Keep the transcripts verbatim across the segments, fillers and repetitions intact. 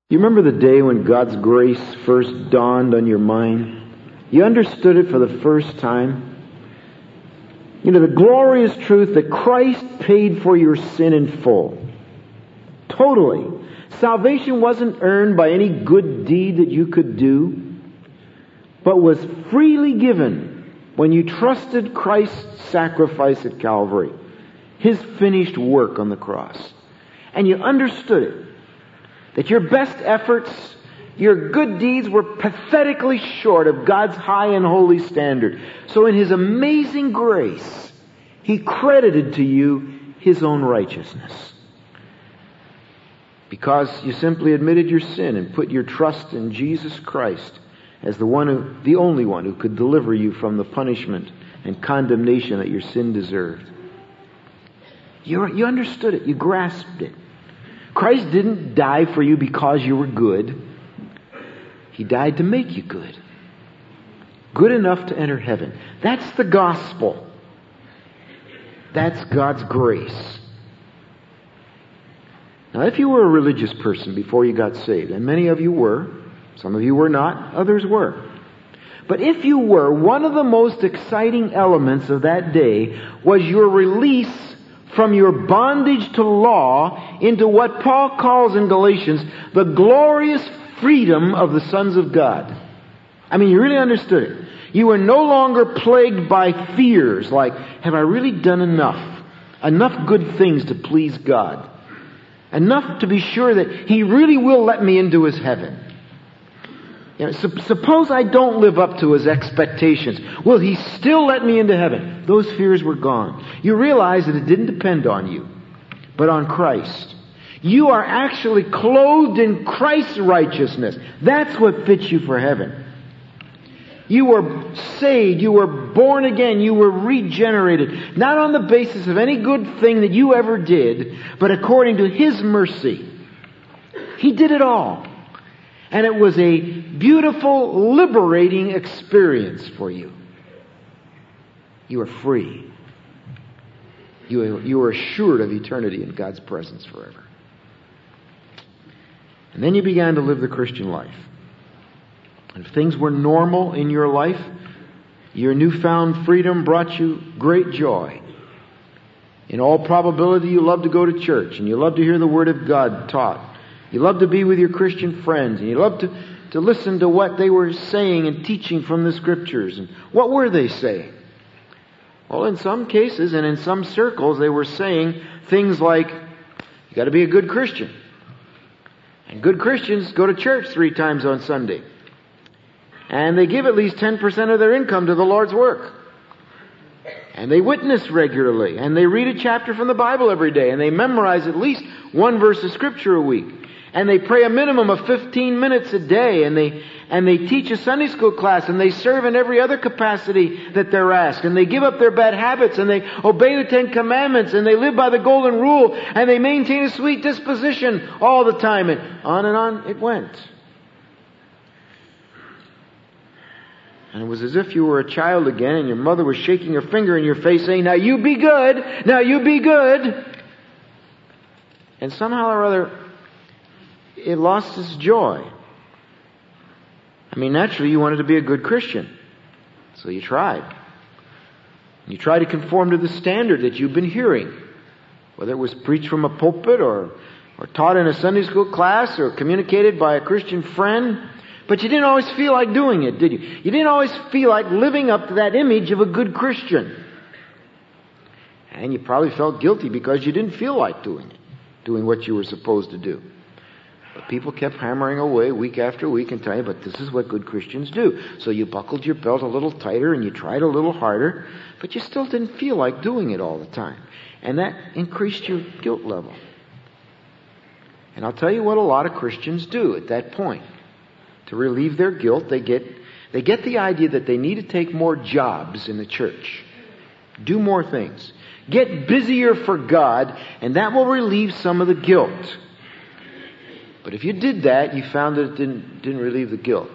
You remember the day when God's grace first dawned on your mind? You understood it for the first time? You know, the glorious truth that Christ paid for your sin in full. Totally. Salvation wasn't earned by any good deed that you could do, but was freely given when you trusted Christ's sacrifice at Calvary, His finished work on the cross. And you understood it. That your best efforts, your good deeds were pathetically short of God's high and holy standard. So in His amazing grace, He credited to you His own righteousness. Because you simply admitted your sin and put your trust in Jesus Christ as the one who, the only one who could deliver you from the punishment and condemnation that your sin deserved. You, you understood it. You grasped it. Christ didn't die for you because you were good. He died to make you good. Good enough to enter heaven. That's the gospel. That's God's grace. Now, if you were a religious person before you got saved, and many of you were, some of you were not, others were. But if you were, one of the most exciting elements of that day was your release from your bondage to law into what Paul calls in Galatians the glorious freedom of the sons of God. I mean, you really understood it. You were no longer plagued by fears like, have I really done enough? Enough good things to please God? Enough to be sure that He really will let me into His heaven? You know, su- suppose I don't live up to His expectations. Will He still let me into heaven? Those fears were gone. You realize that it didn't depend on you, but on Christ. You are actually clothed in Christ's righteousness. That's what fits you for heaven. You were saved. You were born again. You were regenerated. Not on the basis of any good thing that you ever did, but according to His mercy. He did it all. And it was a beautiful, liberating experience for you. You are free. You, you are assured of eternity in God's presence forever. And then you began to live the Christian life. And if things were normal in your life, your newfound freedom brought you great joy. In all probability, you love to go to church and you love to hear the Word of God taught. You love to be with your Christian friends, and you love to, to listen to what they were saying and teaching from the Scriptures. And what were they saying? Well, in some cases and in some circles, they were saying things like, you got to be a good Christian. And good Christians go to church three times on Sunday. And they give at least ten percent of their income to the Lord's work. And they witness regularly. And they read a chapter from the Bible every day. And they memorize at least one verse of Scripture a week. And they pray a minimum of fifteen minutes a day. And they and they teach a Sunday school class. And they serve in every other capacity that they're asked. And they give up their bad habits. And they obey the Ten Commandments. And they live by the Golden Rule. And they maintain a sweet disposition all the time. And on and on it went. And it was as if you were a child again and your mother was shaking her finger in your face saying, now you be good. Now you be good. And somehow or other, it lost its joy. I mean, naturally, you wanted to be a good Christian. So you tried. You tried to conform to the standard that you've been hearing. Whether it was preached from a pulpit or, or taught in a Sunday school class or communicated by a Christian friend. But you didn't always feel like doing it, did you? You didn't always feel like living up to that image of a good Christian. And you probably felt guilty because you didn't feel like doing it. Doing what you were supposed to do. But people kept hammering away week after week and telling you, but this is what good Christians do. So you buckled your belt a little tighter and you tried a little harder, but you still didn't feel like doing it all the time. And that increased your guilt level. And I'll tell you what a lot of Christians do at that point. To relieve their guilt, they get, they get the idea that they need to take more jobs in the church. Do more things. Get busier for God, and that will relieve some of the guilt. But if you did that, you found that it didn't, didn't relieve the guilt.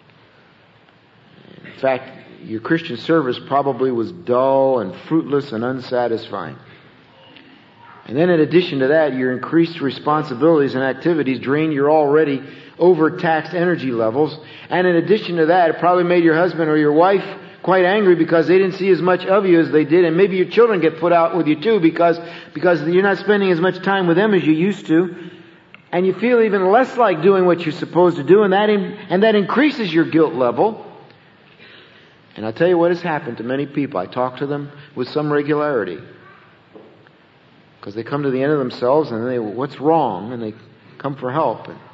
In fact, your Christian service probably was dull and fruitless and unsatisfying. And then in addition to that, your increased responsibilities and activities drain your already overtaxed energy levels. And in addition to that, it probably made your husband or your wife quite angry because they didn't see as much of you as they did. And maybe your children get put out with you too because, because you're not spending as much time with them as you used to. And you feel even less like doing what you're supposed to do. And that, in, and that increases your guilt level. And I'll tell you what has happened to many people. I talk to them with some regularity. Because they come to the end of themselves and they, what's wrong? And they come for help. And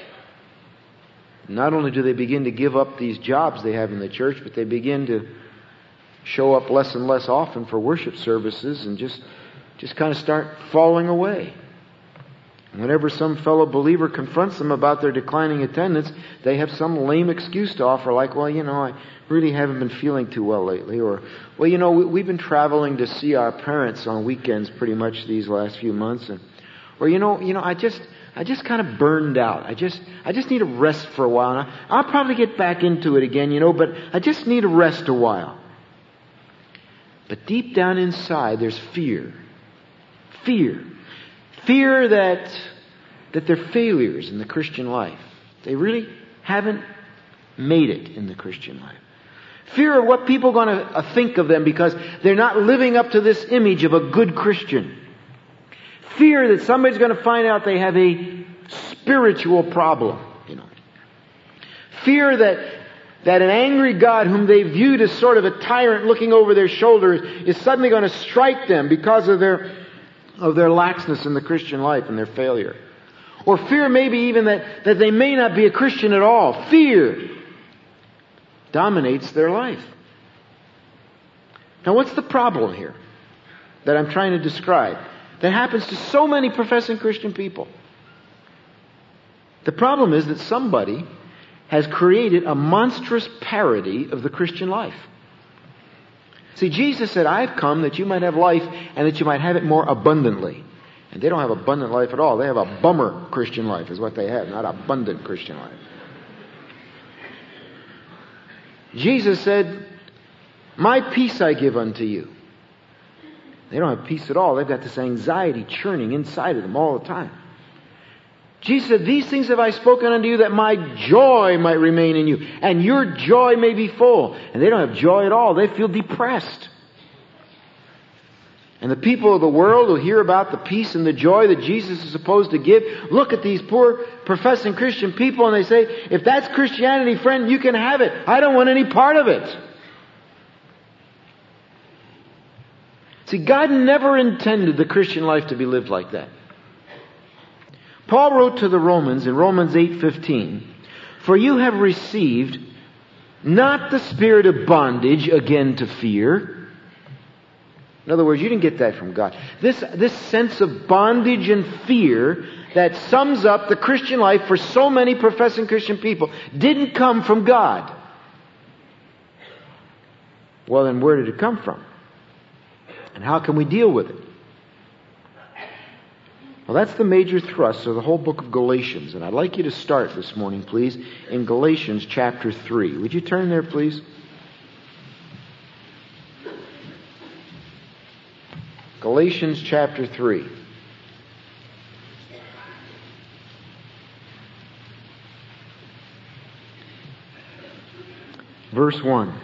not only do they begin to give up these jobs they have in the church, but they begin to show up less and less often for worship services and just, just kind of start falling away. Whenever some fellow believer confronts them about their declining attendance, they have some lame excuse to offer, like, well, you know, I really haven't been feeling too well lately. Or, well, you know, we've been traveling to see our parents on weekends pretty much these last few months. And, or, you know, you know, I just, I just kind of burned out. I just, I just need a rest for a while. And I, I'll probably get back into it again, you know, but I just need a rest a while. But deep down inside, there's fear. Fear. Fear that, that they're failures in the Christian life. They really haven't made it in the Christian life. Fear of what people are going to think of them because they're not living up to this image of a good Christian. Fear that somebody's going to find out they have a spiritual problem, you know. Fear that that an angry God whom they viewed as sort of a tyrant looking over their shoulders is suddenly going to strike them because of their of their laxness in the Christian life and their failure. Or fear maybe even that, that they may not be a Christian at all. Fear dominates their life. Now what's the problem here that I'm trying to describe that happens to so many professing Christian people? The problem is that somebody has created a monstrous parody of the Christian life. See, Jesus said, I've come that you might have life and that you might have it more abundantly. And they don't have abundant life at all. They have a bummer Christian life is what they have, not abundant Christian life. Jesus said, my peace I give unto you. They don't have peace at all. They've got this anxiety churning inside of them all the time. Jesus said, these things have I spoken unto you that my joy might remain in you and your joy may be full. And they don't have joy at all. They feel depressed. And the people of the world who hear about the peace and the joy that Jesus is supposed to give, look at these poor professing Christian people and they say, if that's Christianity, friend, you can have it. I don't want any part of it. See, God never intended the Christian life to be lived like that. Paul wrote to the Romans in Romans eight fifteen, for you have received not the spirit of bondage again to fear. In other words, you didn't get that from God. This, this sense of bondage and fear that sums up the Christian life for so many professing Christian people didn't come from God. Well, then where did it come from? And how can we deal with it? Well, that's the major thrust of the whole book of Galatians. And I'd like you to start this morning, please, in Galatians chapter three. Would you turn there, please? Galatians chapter three. Verse one.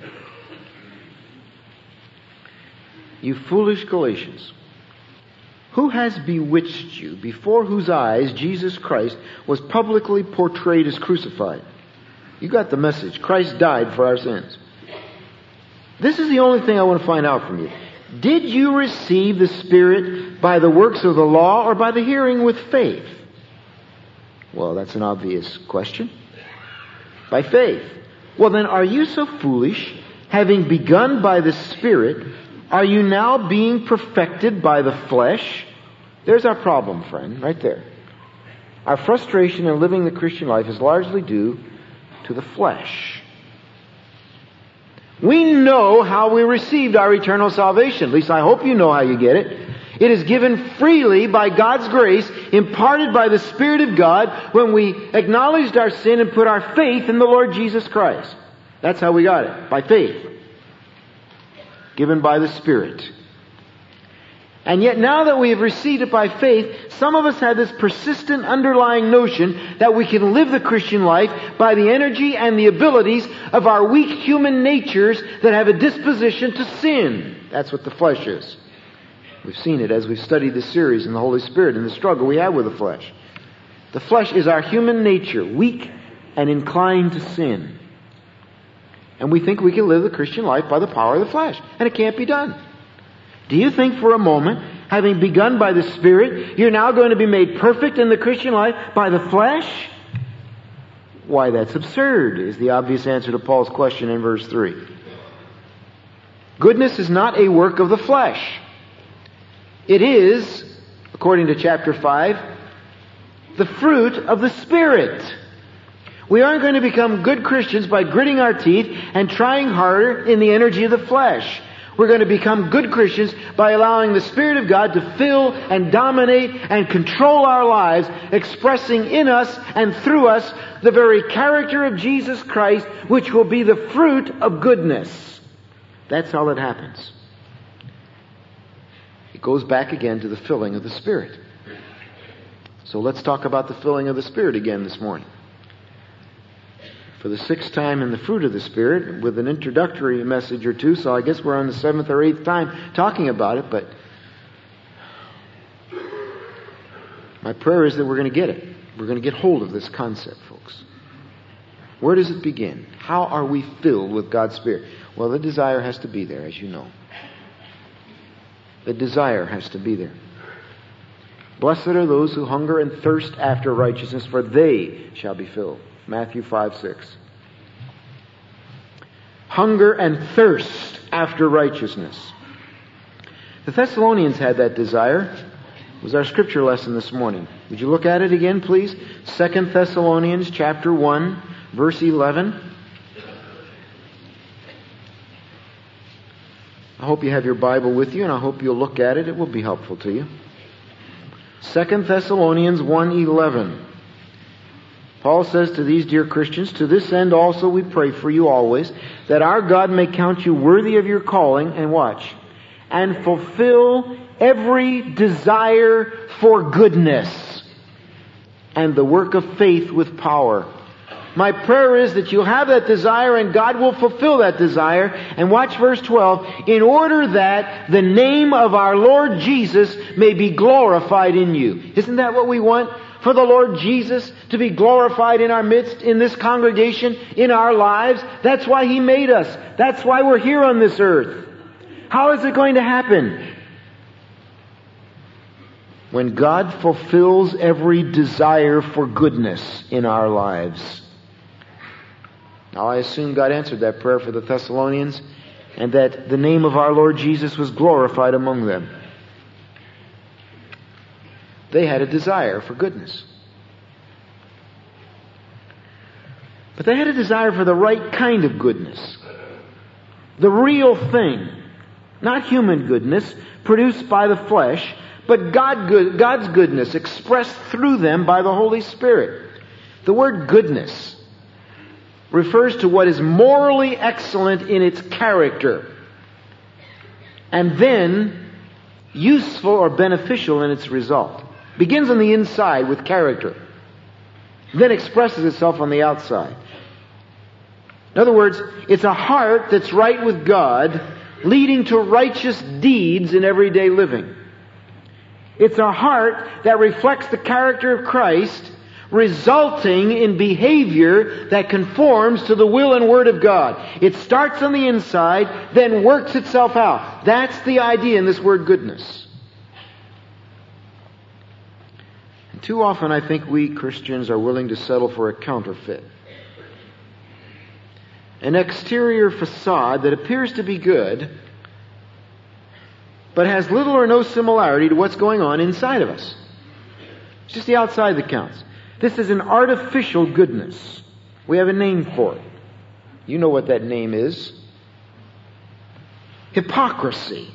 You foolish Galatians, who has bewitched you, before whose eyes Jesus Christ was publicly portrayed as crucified? You got the message. Christ died for our sins. This is the only thing I want to find out from you. Did you receive the Spirit by the works of the law or by the hearing with faith? Well, that's an obvious question. By faith. Well, then, are you so foolish, having begun by the Spirit, are you now being perfected by the flesh? There's our problem, friend, right there. Our frustration in living the Christian life is largely due to the flesh. We know how we received our eternal salvation. At least I hope you know how you get it. It is given freely by God's grace, imparted by the Spirit of God when we acknowledged our sin and put our faith in the Lord Jesus Christ. That's how we got it, by faith. Given by the Spirit. And yet now that we have received it by faith, some of us have this persistent underlying notion that we can live the Christian life by the energy and the abilities of our weak human natures that have a disposition to sin. That's what the flesh is. We've seen it as we've studied this series in the Holy Spirit and the struggle we have with the flesh. The flesh is our human nature, weak and inclined to sin. And we think we can live the Christian life by the power of the flesh. And it can't be done. Do you think for a moment, having begun by the Spirit, you're now going to be made perfect in the Christian life by the flesh? Why, that's absurd, is the obvious answer to Paul's question in verse three. Goodness is not a work of the flesh. It is, according to chapter five, the fruit of the Spirit. We aren't going to become good Christians by gritting our teeth and trying harder in the energy of the flesh. We're going to become good Christians by allowing the Spirit of God to fill and dominate and control our lives, expressing in us and through us the very character of Jesus Christ, which will be the fruit of goodness. That's how it happens. It goes back again to the filling of the Spirit. So let's talk about the filling of the Spirit again this morning. For the sixth time in the fruit of the Spirit, with an introductory message or two, so I guess we're on the seventh or eighth time talking about it, but my prayer is that we're going to get it. We're going to get hold of this concept, folks. Where does it begin? How are we filled with God's Spirit? Well, the desire has to be there, as you know. The desire has to be there. Blessed are those who hunger and thirst after righteousness, for they shall be filled. Matthew five six. Hunger and thirst after righteousness. The Thessalonians had that desire. It was our scripture lesson this morning. Would you look at it again, please? Second Thessalonians chapter one, verse eleven. I hope you have your Bible with you, and I hope you'll look at it. It will be helpful to you. Second Thessalonians one eleven. Paul says to these dear Christians, to this end also we pray for you always, that our God may count you worthy of your calling, and watch, and fulfill every desire for goodness and the work of faith with power. My prayer is that you'll have that desire and God will fulfill that desire. And watch verse twelve, in order that the name of our Lord Jesus may be glorified in you. Isn't that what we want? For the Lord Jesus to be glorified in our midst, in this congregation, in our lives. That's why He made us. That's why we're here on this earth. How is it going to happen? When God fulfills every desire for goodness in our lives. Now I assume God answered that prayer for the Thessalonians, and that the name of our Lord Jesus was glorified among them. They had a desire for goodness. But they had a desire for the right kind of goodness. The real thing. Not human goodness produced by the flesh, but God good, God's goodness expressed through them by the Holy Spirit. The word goodness refers to what is morally excellent in its character, and then useful or beneficial in its result. Begins on the inside with character, then expresses itself on the outside. In other words, it's a heart that's right with God, leading to righteous deeds in everyday living. It's a heart that reflects the character of Christ, resulting in behavior that conforms to the will and word of God. It starts on the inside, then works itself out. That's the idea in this word goodness. And too often I think we Christians are willing to settle for a counterfeit. An exterior facade that appears to be good, but has little or no similarity to what's going on inside of us. It's just the outside that counts. This is an artificial goodness. We have a name for it. You know what that name is. Hypocrisy.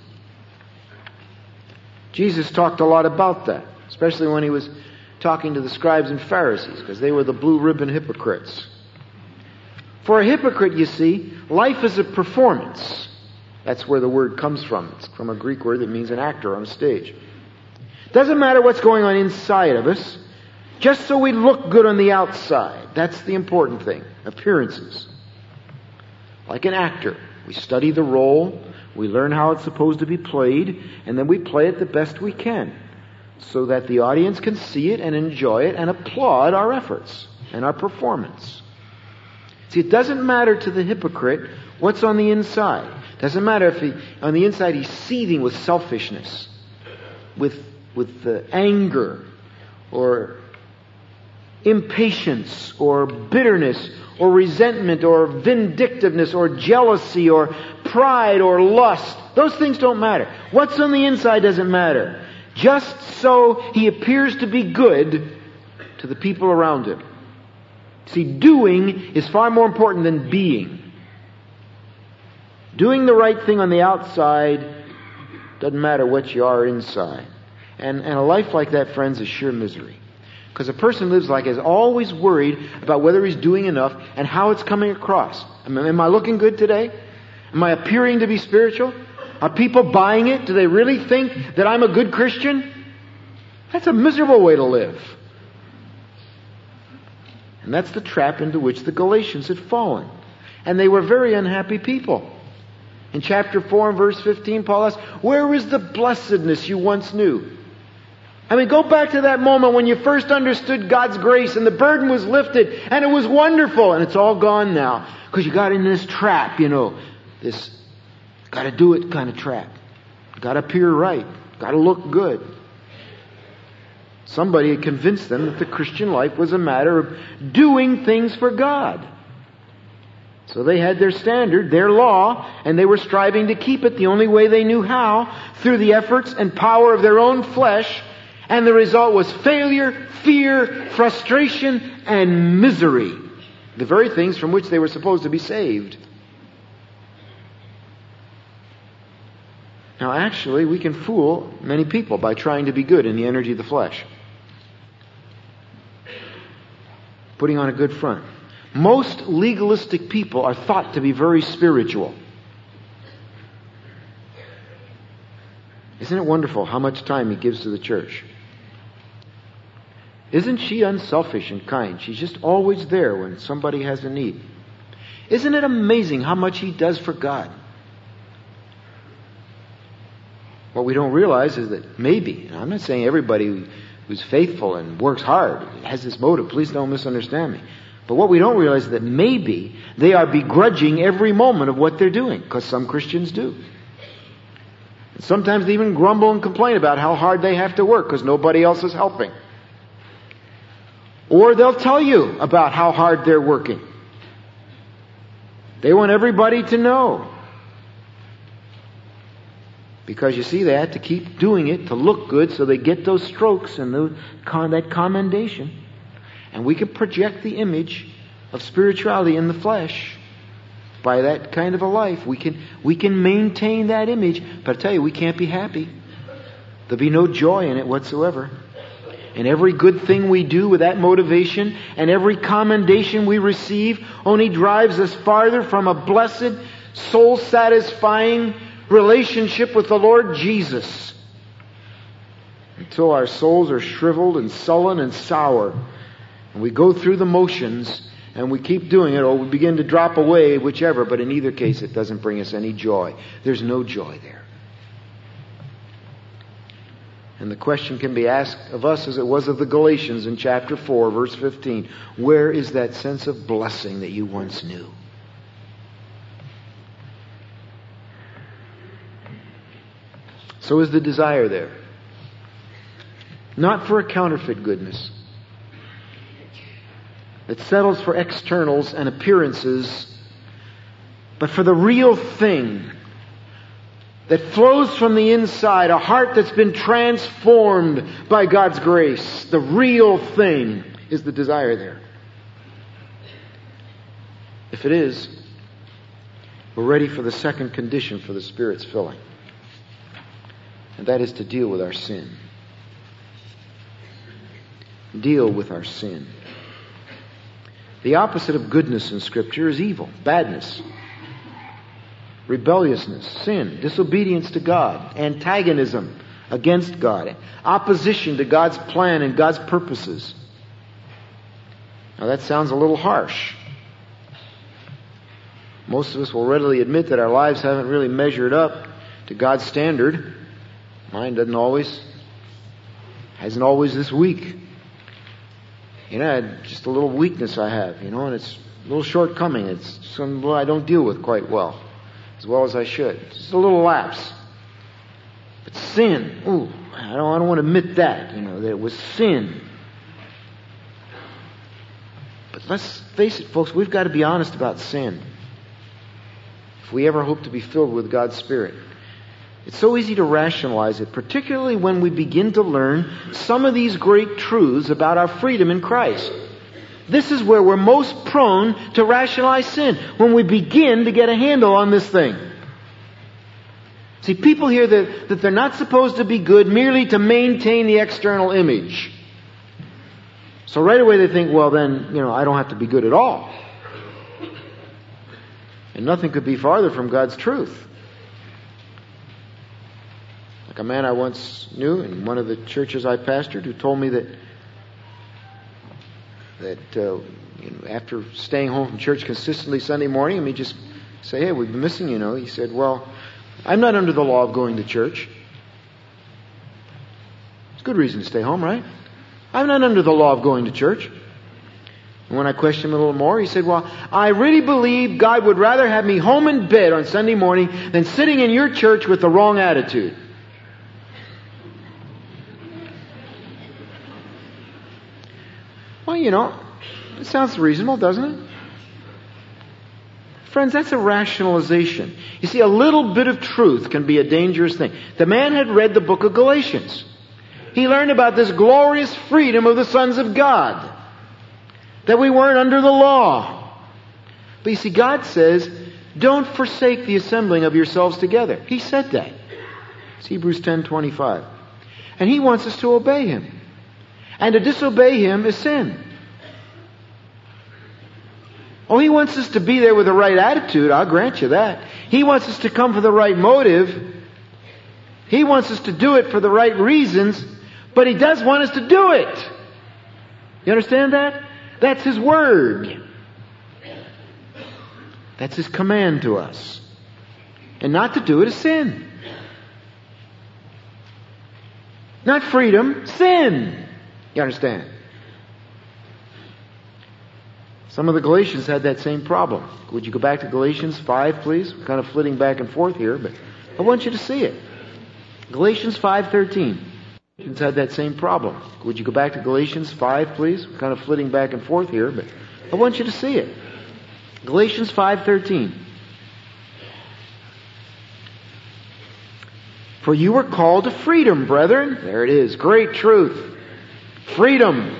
Jesus talked a lot about that, especially when He was talking to the scribes and Pharisees, because they were the blue ribbon hypocrites. For a hypocrite, you see, life is a performance. That's where the word comes from. It's from a Greek word that means an actor on a stage. Doesn't matter what's going on inside of us, just so we look good on the outside. That's the important thing. Appearances. Like an actor. We study the role, we learn how it's supposed to be played, and then we play it the best we can, so that the audience can see it and enjoy it and applaud our efforts and our performance. See, it doesn't matter to the hypocrite what's on the inside. It doesn't matter if he, on the inside he's seething with selfishness, with, with uh, anger, or impatience, or bitterness, or resentment, or vindictiveness, or jealousy, or pride, or lust. Those things don't matter. What's on the inside doesn't matter. Just so he appears to be good to the people around him. See, doing is far more important than being. Doing the right thing on the outside doesn't matter what you are inside. And, and a life like that, friends, is sheer misery. Because a person lives like is always worried about whether he's doing enough and how it's coming across. I mean, am I looking good today? Am I appearing to be spiritual? Are people buying it? Do they really think that I'm a good Christian? That's a miserable way to live. And that's the trap into which the Galatians had fallen. And they were very unhappy people. In chapter four and verse fifteen, Paul asks, where is the blessedness you once knew? I mean, go back to that moment when you first understood God's grace and the burden was lifted and it was wonderful, and it's all gone now because you got in this trap, you know, this gotta do it kind of trap. Gotta appear right. Gotta look good. Somebody had convinced them that the Christian life was a matter of doing things for God. So they had their standard, their law, and they were striving to keep it the only way they knew how, through the efforts and power of their own flesh. And the result was failure, fear, frustration, and misery. The very things from which they were supposed to be saved. Now actually, we can fool many people by trying to be good in the energy of the flesh. Putting on a good front. Most legalistic people are thought to be very spiritual. Isn't it wonderful how much time he gives to the church? Isn't she unselfish and kind? She's just always there when somebody has a need. Isn't it amazing how much he does for God? What we don't realize is that maybe, and I'm not saying everybody who's faithful and works hard has this motive. Please don't misunderstand me. But what we don't realize is that maybe they are begrudging every moment of what they're doing, because some Christians do. And sometimes they even grumble and complain about how hard they have to work because nobody else is helping. Or they'll tell you about how hard they're working. They want everybody to know. Because you see, they have to keep doing it to look good so they get those strokes and the, that commendation. And we can project the image of spirituality in the flesh by that kind of a life. We can, we can maintain that image, but I tell you, we can't be happy. There'll be no joy in it whatsoever. And every good thing we do with that motivation and every commendation we receive only drives us farther from a blessed, soul-satisfying relationship with the Lord Jesus. Until our souls are shriveled and sullen and sour. And we go through the motions and we keep doing it, or we begin to drop away, whichever. But in either case, it doesn't bring us any joy. There's no joy there. And the question can be asked of us as it was of the Galatians in chapter four, verse fifteen. Where is that sense of blessing that you once knew? So is the desire there. Not for a counterfeit goodness that settles for externals and appearances, but for the real thing that flows from the inside, a heart that's been transformed by God's grace. The real thing is the desire there. If it is, we're ready for the second condition for the Spirit's filling. And that is to deal with our sin. Deal with our sin. The opposite of goodness in Scripture is evil, badness. rebelliousness, sin, disobedience to God, antagonism against God, opposition to God's plan and God's purposes. Now that sounds a little harsh. Most of us will readily admit that our lives haven't really measured up to God's standard. Mine doesn't always, hasn't always this week. You know, just a little weakness I have, you know, and it's a little shortcoming. It's something I don't deal with quite well, as well as I should. It's just a little lapse. But sin, ooh, I don't, I don't want to admit that, you know, that it was sin. But let's face it, folks, we've got to be honest about sin if we ever hope to be filled with God's Spirit. It's so easy to rationalize it, particularly when we begin to learn some of these great truths about our freedom in Christ. This is where we're most prone to rationalize sin, when we begin to get a handle on this thing. See, people hear that, that they're not supposed to be good merely to maintain the external image. So right away they think, well then, you know, I don't have to be good at all. And nothing could be farther from God's truth. Like a man I once knew in one of the churches I pastored who told me that that uh, you know, after staying home from church consistently Sunday morning, and me just say, hey, we've been missing you, know. He said, well, I'm not under the law of going to church. It's a good reason to stay home, right? I'm not under the law of going to church. And when I questioned him a little more, he said, well, I really believe God would rather have me home in bed on Sunday morning than sitting in your church with the wrong attitude. Well, you know, it sounds reasonable, doesn't it? Friends, that's a rationalization. You see, a little bit of truth can be a dangerous thing. The man had read the book of Galatians. He learned about this glorious freedom of the sons of God. That we weren't under the law. But you see, God says, don't forsake the assembling of yourselves together. He said that. It's Hebrews ten twenty-five. And He wants us to obey Him. And to disobey Him is sin. Oh, He wants us to be there with the right attitude. I'll grant you that. He wants us to come for the right motive. He wants us to do it for the right reasons. But He does want us to do it. You understand that? That's His word. That's His command to us. And not to do it is sin. Not freedom, sin. You understand? Some of the Galatians had that same problem. Would you go back to Galatians five, please? We're kind of flitting back and forth here, but I want you to see it. Galatians five thirteen. Galatians had that same problem. Would you go back to Galatians five, please? We're kind of flitting back and forth here, but I want you to see it. Galatians five thirteen. For you were called to freedom, brethren. There it is. Great truth. Freedom.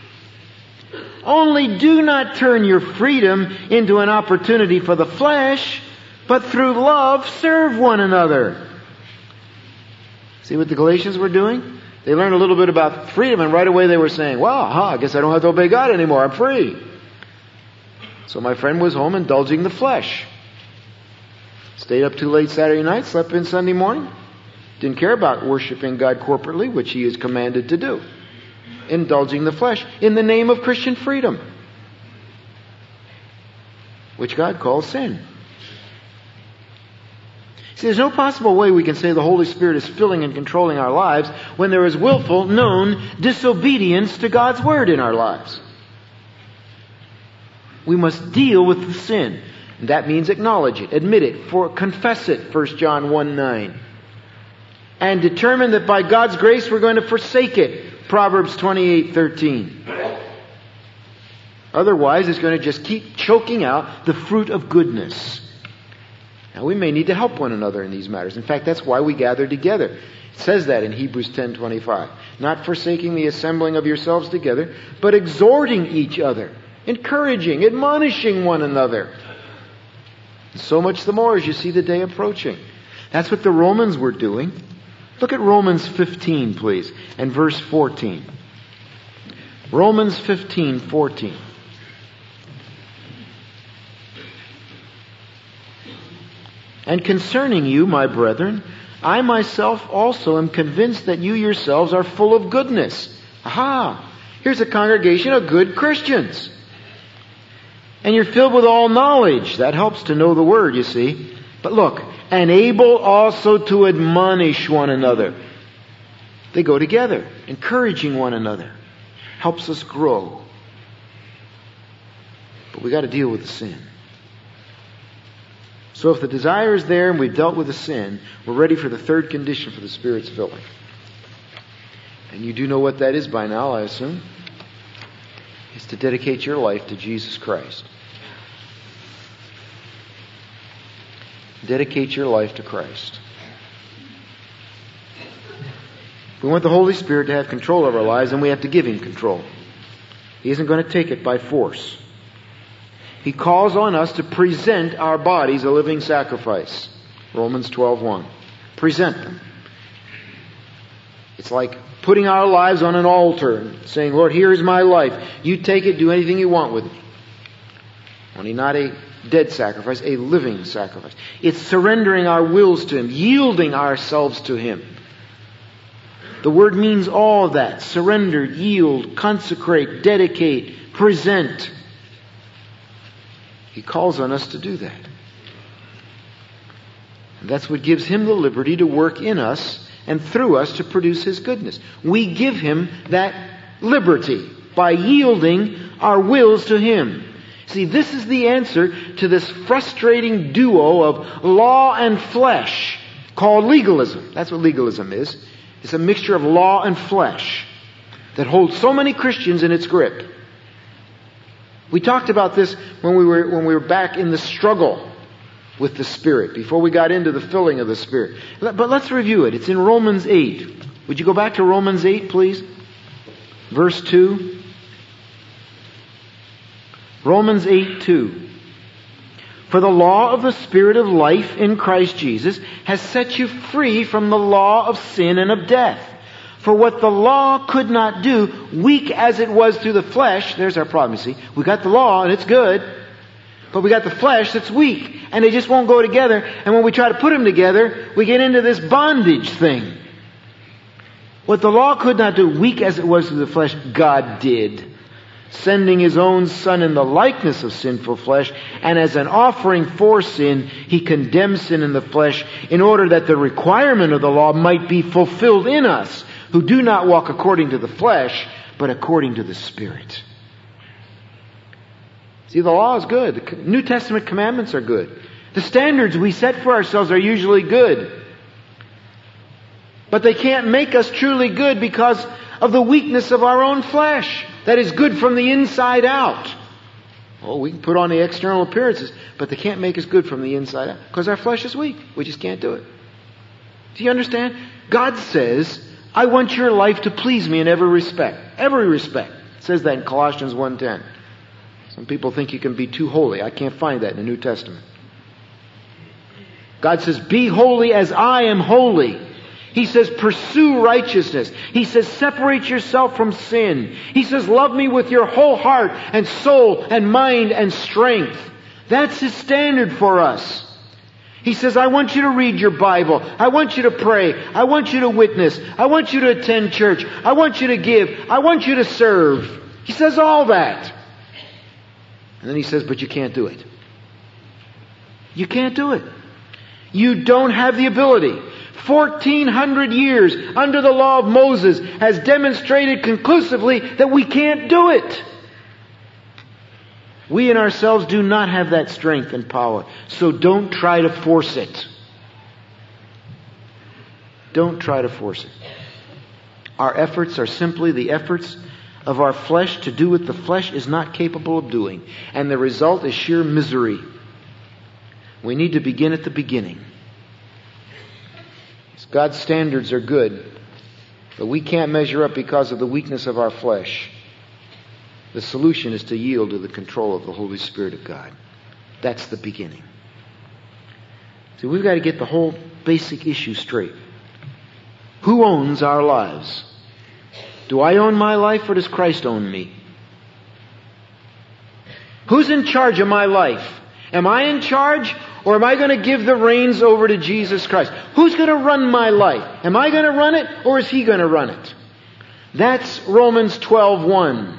Only do not turn your freedom into an opportunity for the flesh, but through love serve one another. See what the Galatians were doing? They learned a little bit about freedom, and right away they were saying, well, huh, I guess I don't have to obey God anymore. I'm free. So my friend was home indulging the flesh. Stayed up too late Saturday night, slept in Sunday morning. Didn't care about worshiping God corporately, which he is commanded to do. Indulging the flesh in the name of Christian freedom, which God calls sin. See, there's no possible way we can say the Holy Spirit is filling and controlling our lives when there is willful, known disobedience to God's Word in our lives. We must deal with the sin. And that means acknowledge it, admit it, for confess it, First John one nine. And determine that by God's grace we're going to forsake it, Proverbs twenty-eight thirteen. Otherwise, it's going to just keep choking out the fruit of goodness. Now, we may need to help one another in these matters. In fact, that's why we gather together. It says that in Hebrews ten twenty-five. Not forsaking the assembling of yourselves together, but exhorting each other, encouraging, admonishing one another. So much the more as you see the day approaching. That's what the Romans were doing. Look at Romans fifteen, please, and verse fourteen. Romans fifteen fourteen. And concerning you, my brethren, I myself also am convinced that you yourselves are full of goodness. Aha! Here's a congregation of good Christians. And you're filled with all knowledge. That helps to know the Word, you see. But look, and able also to admonish one another. They go together, encouraging one another. Helps us grow. But we got to deal with the sin. So if the desire is there and we've dealt with the sin, we're ready for the third condition for the Spirit's filling. And you do know what that is by now, I assume. It's to dedicate your life to Jesus Christ. Dedicate your life to Christ. We want the Holy Spirit to have control of our lives, and we have to give Him control. He isn't going to take it by force. He calls on us to present our bodies a living sacrifice. Romans twelve one. Present them. It's like putting our lives on an altar and saying, Lord, here is my life. You take it, do anything you want with it. Only not a dead sacrifice, a living sacrifice. It's surrendering our wills to Him, yielding ourselves to Him. The word means all of that. Surrender, yield, consecrate, dedicate, present. He calls on us to do that. And that's what gives Him the liberty to work in us and through us to produce His goodness. We give Him that liberty by yielding our wills to Him. See, this is the answer to this frustrating duo of law and flesh called legalism. That's what legalism is. It's a mixture of law and flesh that holds so many Christians in its grip. We talked about this when we were when we were back in the struggle with the Spirit, before we got into the filling of the Spirit. But let's review it. It's in Romans eight. Would you go back to Romans eight, please? Verse two. Romans eight two. For the law of the Spirit of life in Christ Jesus has set you free from the law of sin and of death. For what the law could not do, weak as it was through the flesh, there's our problem, you see. We got the law and it's good, but we got the flesh that's weak, and they just won't go together. And when we try to put them together, we get into this bondage thing. What the law could not do, weak as it was through the flesh, God did. Sending His own Son in the likeness of sinful flesh, and as an offering for sin, He condemned sin in the flesh, in order that the requirement of the law might be fulfilled in us, who do not walk according to the flesh, but according to the Spirit. See, the law is good. The New Testament commandments are good. The standards we set for ourselves are usually good. But they can't make us truly good because of the weakness of our own flesh. That is good from the inside out. Oh, we can put on the external appearances, but they can't make us good from the inside out. Because our flesh is weak. We just can't do it. Do you understand? God says, I want your life to please me in every respect. Every respect. It says that in Colossians one ten. Some people think you can be too holy. I can't find that in the New Testament. God says, be holy as I am holy. He says, pursue righteousness. He says, separate yourself from sin. He says, love me with your whole heart and soul and mind and strength. That's His standard for us. He says, I want you to read your Bible. I want you to pray. I want you to witness. I want you to attend church. I want you to give. I want you to serve. He says all that. And then He says, but you can't do it. You can't do it. You don't have the ability. fourteen hundred years under the law of Moses has demonstrated conclusively that we can't do it. We in ourselves do not have that strength and power. So don't try to force it. Don't try to force it. Our efforts are simply the efforts of our flesh to do what the flesh is not capable of doing. And the result is sheer misery. We need to begin at the beginning. God's standards are good, but we can't measure up because of the weakness of our flesh. The solution is to yield to the control of the Holy Spirit of God. That's the beginning. See, we've got to get the whole basic issue straight. Who owns our lives? Do I own my life, or does Christ own me? Who's in charge of my life? Am I in charge, Or am I going to give the reins over to Jesus Christ? Who's going to run my life? Am I going to run it, or is He going to run it? That's Romans twelve one.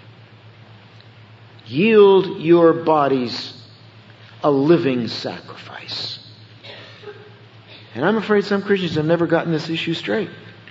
Yield your bodies a living sacrifice. And I'm afraid some Christians have never gotten this issue straight.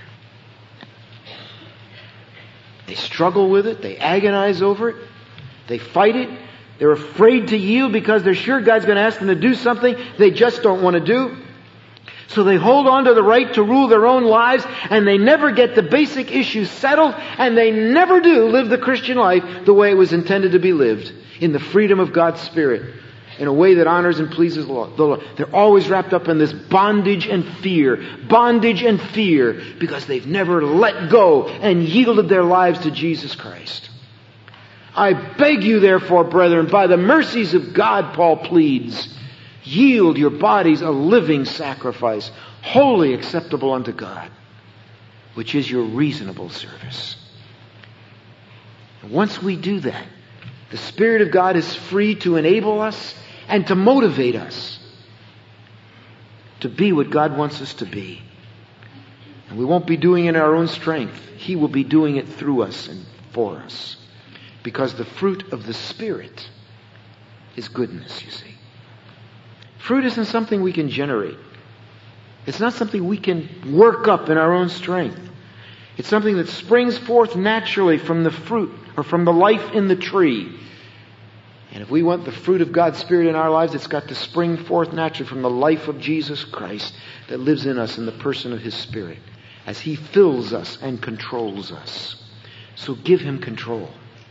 They struggle with it. They agonize over it. They fight it. They're afraid to yield because they're sure God's going to ask them to do something they just don't want to do. So they hold on to the right to rule their own lives, and they never get the basic issues settled, and they never do live the Christian life the way it was intended to be lived, in the freedom of God's Spirit, in a way that honors and pleases the Lord. They're always wrapped up in this bondage and fear, bondage and fear, because they've never let go and yielded their lives to Jesus Christ. I beg you, therefore, brethren, by the mercies of God, Paul pleads, yield your bodies a living sacrifice, wholly acceptable unto God, which is your reasonable service. And once we do that, the Spirit of God is free to enable us and to motivate us to be what God wants us to be. And we won't be doing it in our own strength. He will be doing it through us and for us. Because the fruit of the Spirit is goodness, you see. Fruit isn't something we can generate. It's not something we can work up in our own strength. It's something that springs forth naturally from the fruit or from the life in the tree. And if we want the fruit of God's Spirit in our lives, it's got to spring forth naturally from the life of Jesus Christ that lives in us in the person of His Spirit as He fills us and controls us. So give Him control.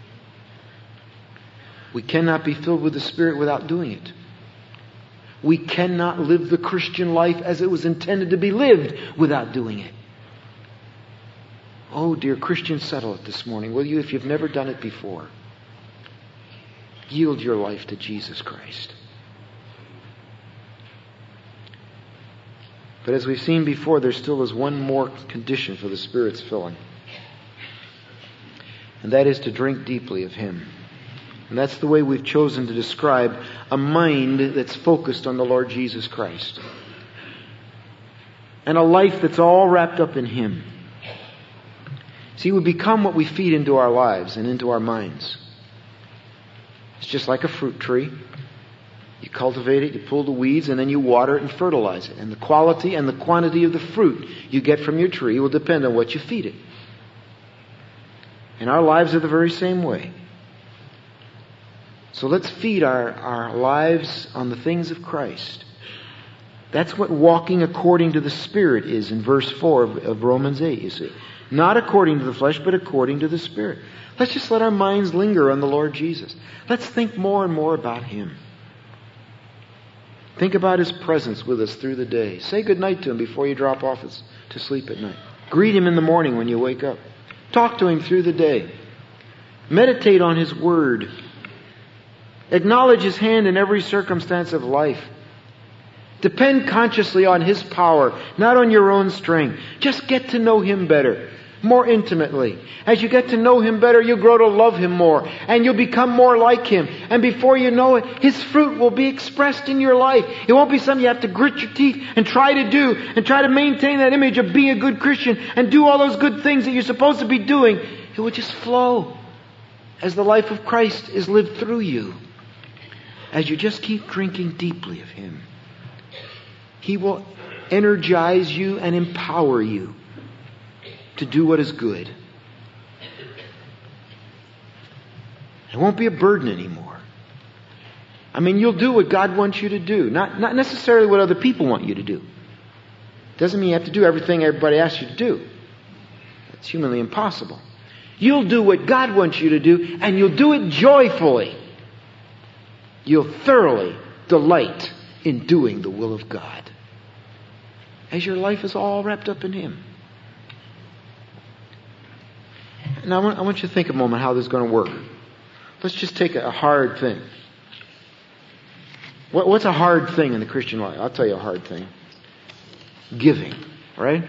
We cannot be filled with the Spirit without doing it. We cannot live the Christian life as it was intended to be lived without doing it. Oh, dear Christian, settle it this morning, will you, if you've never done it before? Yield your life to Jesus Christ. But as we've seen before, there still is one more condition for the Spirit's filling. And that is to drink deeply of Him. And that's the way we've chosen to describe a mind that's focused on the Lord Jesus Christ. And a life that's all wrapped up in Him. See, we become what we feed into our lives and into our minds. It's just like a fruit tree. You cultivate it, you pull the weeds, and then you water it and fertilize it. And the quality and the quantity of the fruit you get from your tree will depend on what you feed it. And our lives are the very same way. So let's feed our, our lives on the things of Christ. That's what walking according to the Spirit is in verse four of, of Romans eight, you see. Not according to the flesh, but according to the Spirit. Let's just let our minds linger on the Lord Jesus. Let's think more and more about Him. Think about His presence with us through the day. Say goodnight to Him before you drop off to sleep at night. Greet Him in the morning when you wake up. Talk to Him through the day. Meditate on His Word. Acknowledge His hand in every circumstance of life. Depend consciously on His power, not on your own strength. Just get to know Him better, more intimately. As you get to know Him better, you'll grow to love Him more, and you'll become more like Him. And before you know it, His fruit will be expressed in your life. It won't be something you have to grit your teeth and try to do, and try to maintain that image of being a good Christian, and do all those good things that you're supposed to be doing. It will just flow as the life of Christ is lived through you. As you just keep drinking deeply of Him, He will energize you and empower you to do what is good. It won't be a burden anymore. I mean, you'll do what God wants you to do, not, not necessarily what other people want you to do. Doesn't mean you have to do everything everybody asks you to do. That's humanly impossible. You'll do what God wants you to do, and you'll do it joyfully. You'll thoroughly delight in doing the will of God, as your life is all wrapped up in Him. Now, I want, I want you to think a moment how this is going to work. Let's just take a hard thing. What, what's a hard thing in the Christian life? I'll tell you a hard thing. Giving, right?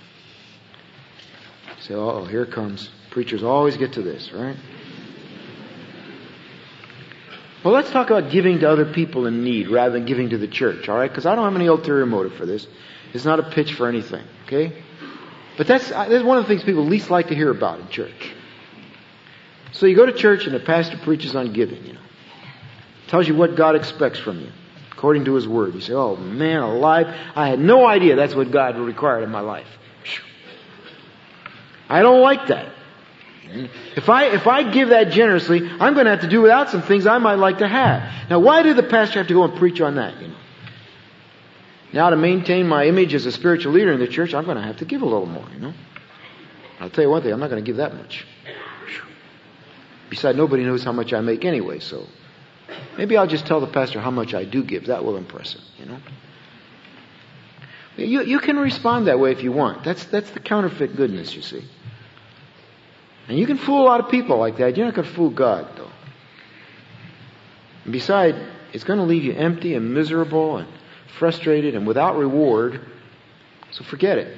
So, oh, here it comes. Preachers always get to this, right? Well, let's talk about giving to other people in need rather than giving to the church, all right? Because I don't have any ulterior motive for this. It's not a pitch for anything, okay? But that's, that's one of the things people least like to hear about in church. So you go to church and the pastor preaches on giving, you know. Tells you what God expects from you, according to His Word. You say, oh man alive, I had no idea that's what God required in my life. I don't like that. If I, if I give that generously, I'm going to have to do without some things I might like to have. Now, why did the pastor have to go and preach on that, you know? Now, to maintain my image as a spiritual leader in the church, I'm going to have to give a little more, you know? I'll tell you one thing, I'm not going to give that much. Besides, nobody knows how much I make anyway, so maybe I'll just tell the pastor how much I do give. That will impress him, you know? You, you can respond that way if you want. That's, that's the counterfeit goodness, you see. And you can fool a lot of people like that. You're not going to fool God, though. And besides, it's going to leave you empty and miserable and frustrated and without reward. So forget it.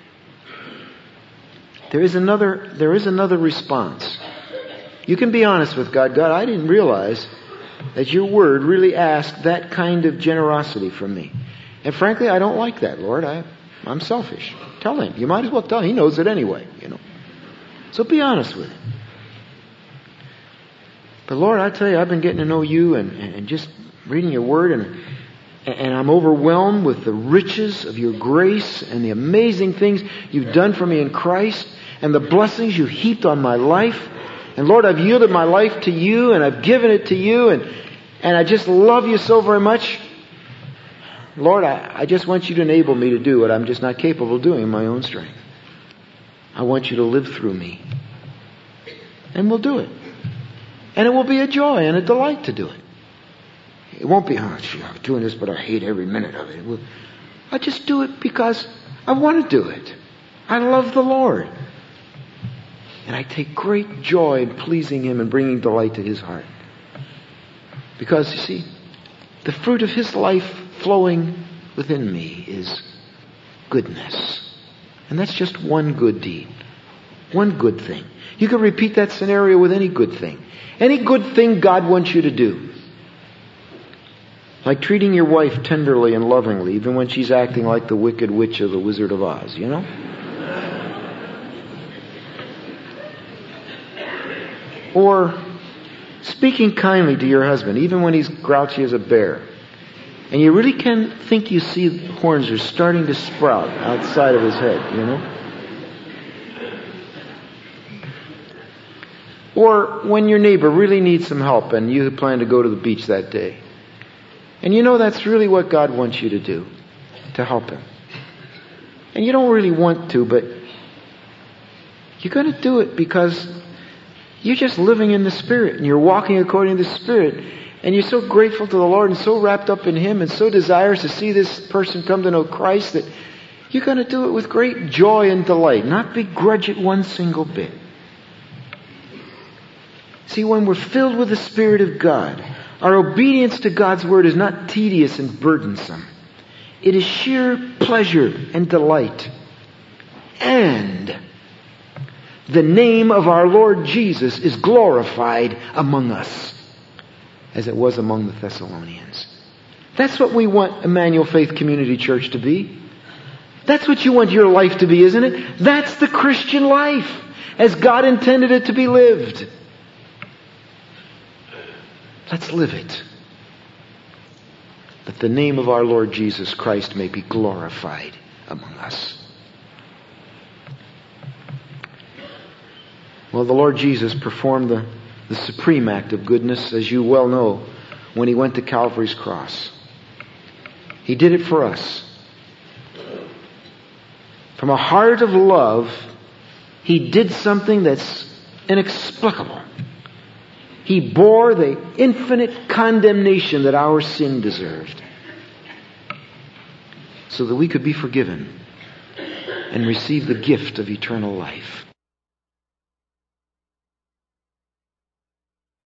There is another, there is another response. You can be honest with God. God, I didn't realize that your word really asked that kind of generosity from me. And frankly, I don't like that, Lord. I, I'm selfish. Tell Him. You might as well tell Him. He knows it anyway, you know. So be honest with Him. But Lord, I tell you, I've been getting to know You and, and just reading Your Word, and and I'm overwhelmed with the riches of Your grace and the amazing things You've done for me in Christ and the blessings You've heaped on my life. And Lord, I've yielded my life to You and I've given it to You, and and I just love You so very much. Lord, I, I just want You to enable me to do what I'm just not capable of doing in my own strength. I want You to live through me. And we'll do it. And it will be a joy and a delight to do it. It won't be, oh, gee, I'm doing this, but I hate every minute of it. Will, I just do it because I want to do it. I love the Lord. And I take great joy in pleasing Him and bringing delight to His heart. Because, you see, the fruit of His life flowing within me is goodness. And that's just one good deed. One good thing. You can repeat that scenario with any good thing. Any good thing God wants you to do. Like treating your wife tenderly and lovingly, even when she's acting like the wicked witch of the Wizard of Oz, you know? Or speaking kindly to your husband, even when he's grouchy as a bear. And you really can think you see horns are starting to sprout outside of his head, you know? Or when your neighbor really needs some help and you plan to go to the beach that day. And you know that's really what God wants you to do, to help him. And you don't really want to, but you're going to do it because you're just living in the Spirit and you're walking according to the Spirit. And you're so grateful to the Lord and so wrapped up in Him and so desirous to see this person come to know Christ that you're going to do it with great joy and delight, not begrudge it one single bit. See, when we're filled with the Spirit of God, our obedience to God's Word is not tedious and burdensome. It is sheer pleasure and delight. And the name of our Lord Jesus is glorified among us, as it was among the Thessalonians. That's what we want Emmanuel Faith Community Church to be. That's what you want your life to be, isn't it? That's the Christian life, as God intended it to be lived. Let's live it. That the name of our Lord Jesus Christ may be glorified among us. Well, the Lord Jesus performed the, the supreme act of goodness, as you well know, when He went to Calvary's cross. He did it for us. From a heart of love, He did something that's inexplicable. He bore the infinite condemnation that our sin deserved, so that we could be forgiven and receive the gift of eternal life.